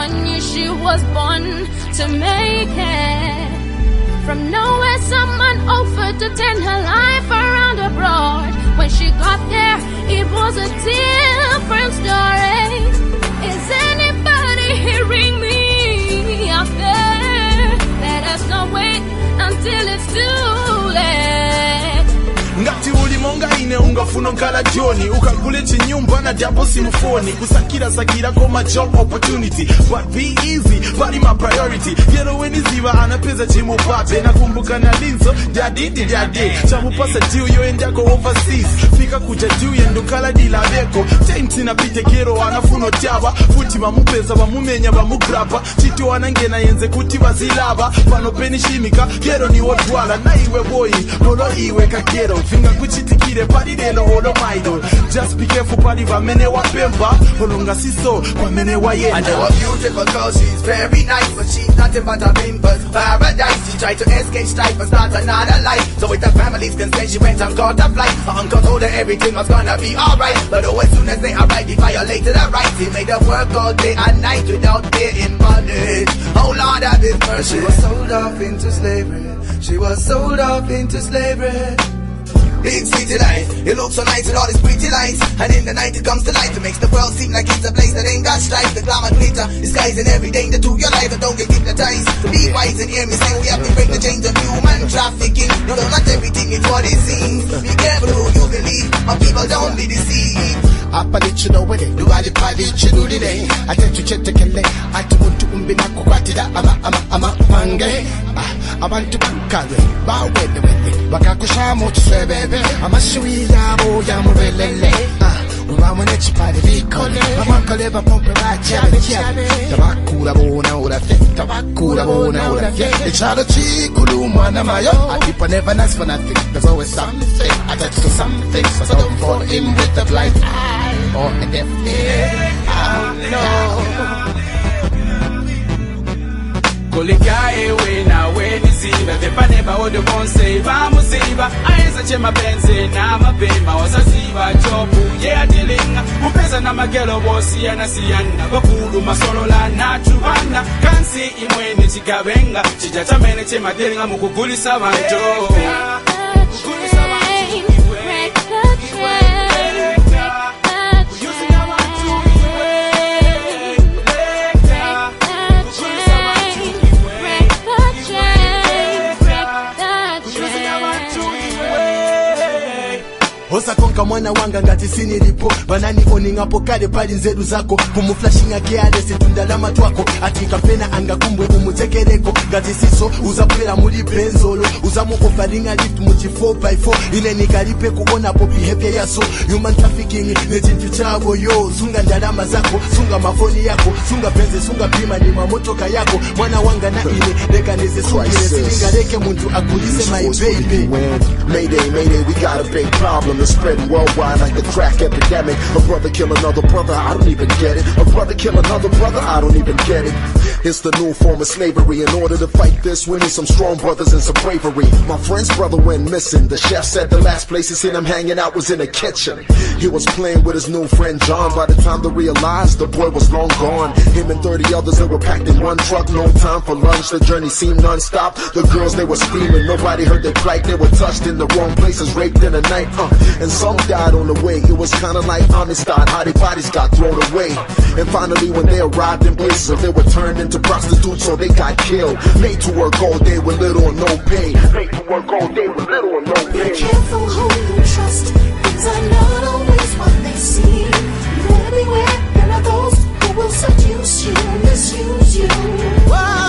1 year she was born to make it. From nowhere someone offered to turn her life around abroad. When she got there, it was a different story. Is anybody hearing me out there? Let us not wait until it's too late. Ngati ulimonga ine ungafuna nkala Johnny ukagule chinyumba na japo simufoni kusakira koma job opportunity but be easy bali my priority yero weniziva anapeza chimupape nakumbuka na linzo daddy chamupasa juu yo endako overseas fika kuja juu yendukala dilabeko time napite kero anafuno tyaba futi bamupeza bamumenya bamugrapa chiti wanangena yenze kuti bazilaba pano penishimika kero ni wotwala na iwe boy bolo iwe kakero finga kuchitikire pali lelo holo maido just be careful pali vamene wapemba holonga siso kwamene wayenda. I know a beautiful girl, she's very nice, but she's nothing but a pimple's paradise. She tried to escape strife, but not another life. So with her family's consent, she went and got a flight. Her uncle told her everything was gonna be alright, but oh, as soon as they arrived, he violated her rights. He made her work all day and night without paying money. Oh Lord, have his mercy. She was sold off into slavery. She was sold off into slavery. Big city life, it looks so nice with all these pretty lights. And in the night it comes to life, it makes the world seem like it's a place that ain't got strife. The glamour glitter, disguising every danger to your life. And don't get hypnotized, to be wise and hear me say we have to break the chains of human trafficking. You know not everything is what it seems. Be careful who you believe, my people don't be deceived. Apalichino wele, duwali palichino lile. Atetu chete kele, atumuntu umbina kukwatida ama pange. Abantu bankare, bawele bakakushamu tuswebebe. Amashui yabo yamurelele. Uramune chipari vikole. Amakale bapompe bachabe. Tabakura bona urafye, tabakura bona urafye. Ichalo chikulu mwana mayo. I keep on never nice for nothing. There's always something attached to something. So don't fall in with the blind eye or a deaf ear. I know. Kulika ewe na weniziba Vepa neba odo konseva musiba Aeza chema benze na mapema Wasaziba chopu ye adilinga Upeza na magelo bosi ya nasiyana Bakulu masolola na chubana Kansi imweni chikabenga Chijatamene chema dilinga mukugulisa banjo Mukugulisa banjo Osa konka mwana wanga ngati sinilipo banani oningapo kale pali nzedu zako kumuflashinga keale situndalama twako atika pena angakumbwe umutekereko ngati siso uzapera muri benzolo uzamukofaringa lift muchi 4x4 ine nikalipe kuona po behavior yaso human trafficking nechintu chabo yo sunga ndalama zako sunga mafoni yako sunga benze sunga pima ni mamotoka yako mwana wanga na ine leka neze sungile silinga leke muntu akulise my baby. Mayday, we got a big problem. It's spreading worldwide like the crack epidemic. A brother kill another brother, I don't even get it. A brother kill another brother, I don't even get it. It's the new form of slavery. In order to fight this, we need some strong brothers and some bravery. My friend's brother went missing. The chef said the last place he seen him hanging out was in the kitchen. He was playing with his new friend John. By the time they realized, the boy was long gone. Him and 30 others, they were packed in one truck. No time for lunch, the journey seemed non-stop. The girls, they were screaming, nobody heard their plight. They were touched in the wrong places, raped in the night. And some died on the way. It was kinda like Amistad, how their bodies got thrown away. And finally when they arrived in places, they were turned into prostitutes, so they got killed. Made to work all day with little or no pay. Made to work all day with little or no pay. Be careful who you trust. Things are not always what they seem. You better beware, there are those who will seduce you and misuse you.